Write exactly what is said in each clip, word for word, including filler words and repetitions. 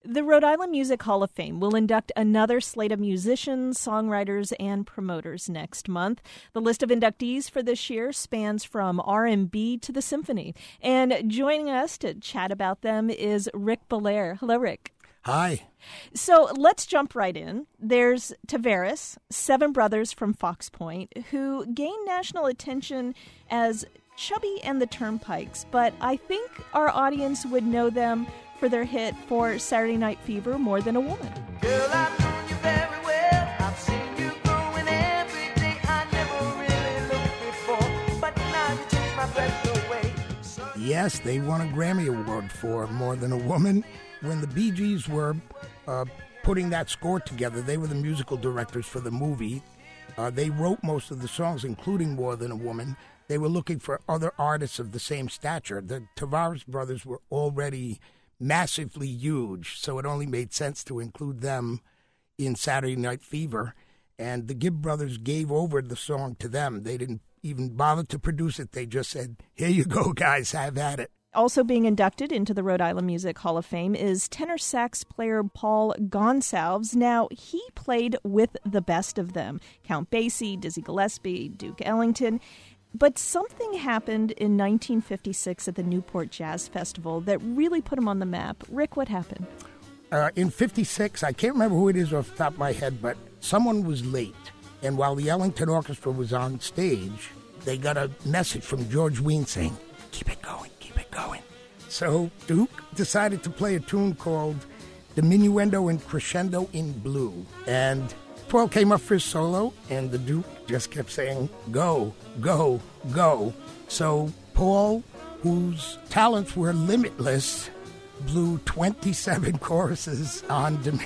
The Rhode Island Music Hall of Fame will induct another slate of musicians, songwriters, and promoters next month. The list of inductees for this year spans from R and B to the symphony. And joining us to chat about them is Rick Belair. Hello, Rick. Hi. So let's jump right in. There's Tavares, seven brothers from Fox Point, who gained national attention as Chubby and the Turnpikes, but I think our audience would know them for their hit for Saturday Night Fever, More Than a Woman. Girl, I've known you very well. I've seen you growing every day. I never really looked before, but now you take my breath away. So Yes, they won a Grammy Award for More Than a Woman. When the Bee Gees were uh, putting that score together, they were the musical directors for the movie. Uh, they wrote most of the songs, including More Than a Woman. They were looking for other artists of the same stature. The Tavares brothers were already massively huge, so it only made sense to include them in Saturday Night Fever. And the Gibb brothers gave over the song to them. They didn't even bother to produce it. They just said, here you go, guys, have at it. Also being inducted into the Rhode Island Music Hall of Fame is tenor sax player Paul Gonsalves. Now, he played with the best of them, Count Basie, Dizzy Gillespie, Duke Ellington. But something happened in nineteen fifty-six at the Newport Jazz Festival that really put him on the map. Rick, what happened? Uh, in fifty-six, I can't remember who it is off the top of my head, but someone was late. And while the Ellington Orchestra was on stage, they got a message from George Wein saying, keep it going, keep it going. So Duke decided to play a tune called Diminuendo and Crescendo in Blue. And Paul came up for his solo, and the Duke just kept saying, go, go, go. So Paul, whose talents were limitless, blew twenty-seven choruses on Dim-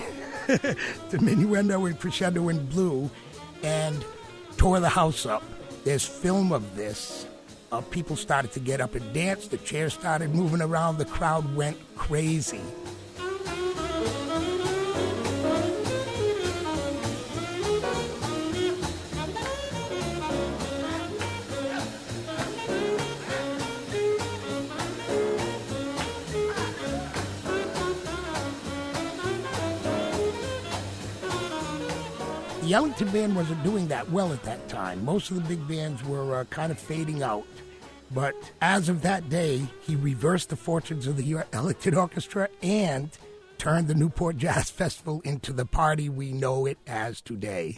Diminuendo and Crescendo in Blue and tore the house up. There's film of this. Uh, people started to get up and dance. The chairs started moving around. The crowd went crazy. The Ellington Band wasn't doing that well at that time. Most of the big bands were uh, kind of fading out. But as of that day, he reversed the fortunes of the Ellington Orchestra and turned the Newport Jazz Festival into the party we know it as today.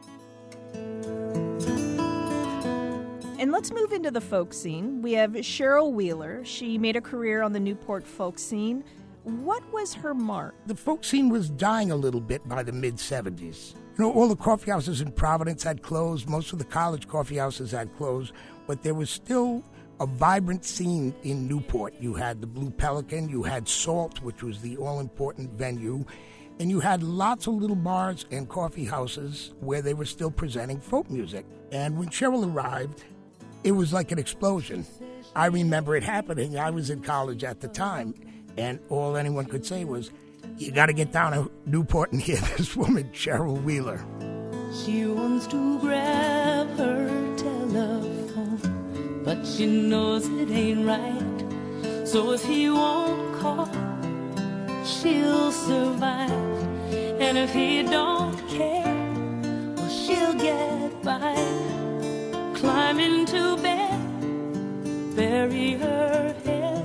And let's move into the folk scene. We have Cheryl Wheeler. She made a career on the Newport folk scene. What was her mark? The folk scene was dying a little bit by the mid-seventies. You know, all the coffee houses in Providence had closed. Most of the college coffee houses had closed. But there was still a vibrant scene in Newport. You had the Blue Pelican. You had Salt, which was the all-important venue. And you had lots of little bars and coffee houses where they were still presenting folk music. And when Cheryl arrived, it was like an explosion. I remember it happening. I was in college at the time. And all anyone could say was, you got to get down to Newport and hear this woman, Cheryl Wheeler. She wants to grab her telephone, but she knows it ain't right. So if he won't call, she'll survive. And if he don't care, well, she'll get by. Climb into bed, bury her head,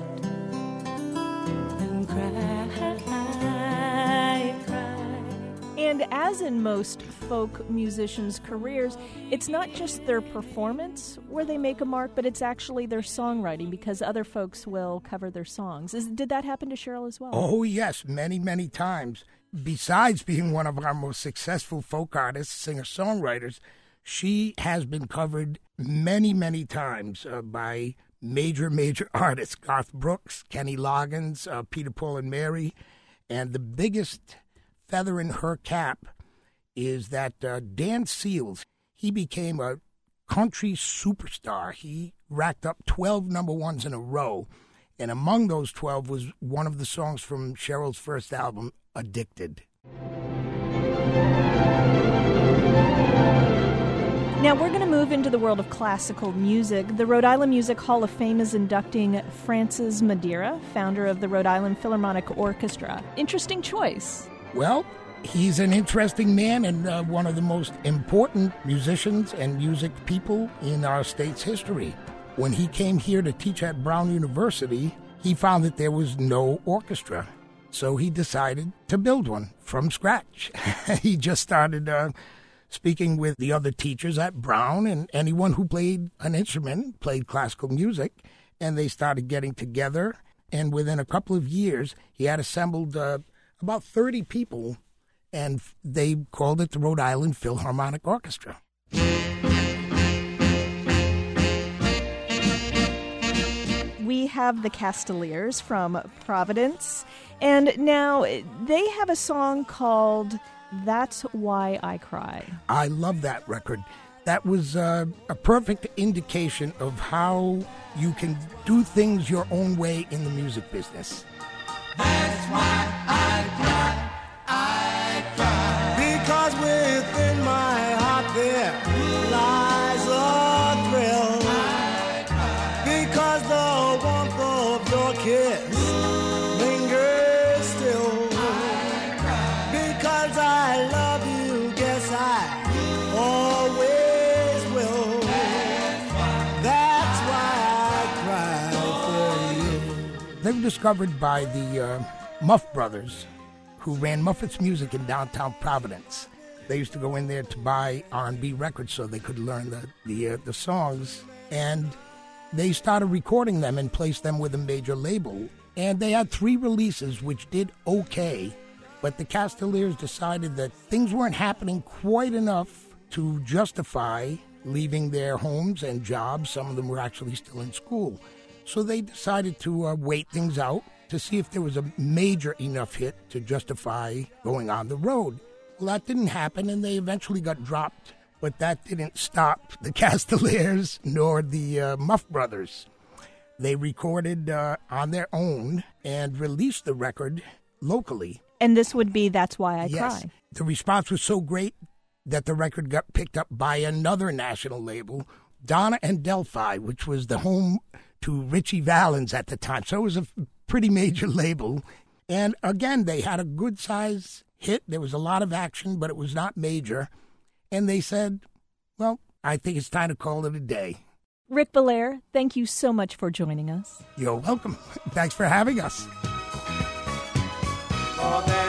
and cry, cry. And as in most folk musicians' careers, it's not just their performance where they make a mark, but it's actually their songwriting, because other folks will cover their songs. Is, did that happen to Cheryl as well? Oh, yes, many, many times. Besides being one of our most successful folk artists, singer-songwriters, she has been covered many, many times uh, by major, major artists. Garth Brooks, Kenny Loggins, uh, Peter, Paul, and Mary. And the biggest feather in her cap is that uh, Dan Seals, he became a country superstar. He racked up twelve number ones in a row. And among those twelve was one of the songs from Cheryl's first album, Addicted. Now we're going to move into the world of classical music. The Rhode Island Music Hall of Fame is inducting Francis Madeira, founder of the Rhode Island Philharmonic Orchestra. Interesting choice. Well, he's an interesting man and uh, one of the most important musicians and music people in our state's history. When he came here to teach at Brown University, he found that there was no orchestra. So he decided to build one from scratch. He just started uh, speaking with the other teachers at Brown and anyone who played an instrument, played classical music, and they started getting together. And within a couple of years, he had assembled uh, about thirty people, and they called it the Rhode Island Philharmonic Orchestra. We have the Castaliers from Providence, and now they have a song called That's Why I Cry. I love that record. That was uh, a perfect indication of how you can do things your own way in the music business. That's why I cry, I cry. Because within my heart there lies a thrill. I cry. Because the warmth of your kiss lingers still. I cry. Because I love you, guess I always will. That's why, that's why I cry for you. They were discovered by the uh, Muff Brothers, who ran Muffet's Music in downtown Providence. They used to go in there to buy R and B records so they could learn the the, uh, the songs, and they started recording them and placed them with a major label. And they had three releases which did okay, but the Castaliers decided that things weren't happening quite enough to justify leaving their homes and jobs. Some of them were actually still in school. So they decided to uh, wait things out to see if there was a major enough hit to justify going on the road. Well, that didn't happen, and they eventually got dropped. But that didn't stop the Castaliers nor the uh, Muff Brothers. They recorded uh, on their own and released the record locally. And this would be That's Why I Yes. Cry. The response was so great that the record got picked up by another national label, Donna and Delphi, which was the home to Richie Valens at the time. So it was a pretty major label. And again, they had a good-size hit. There was a lot of action, but it was not major. And they said, well, I think it's time to call it a day. Rick Belair, thank you so much for joining us. You're welcome. Thanks for having us. Oh,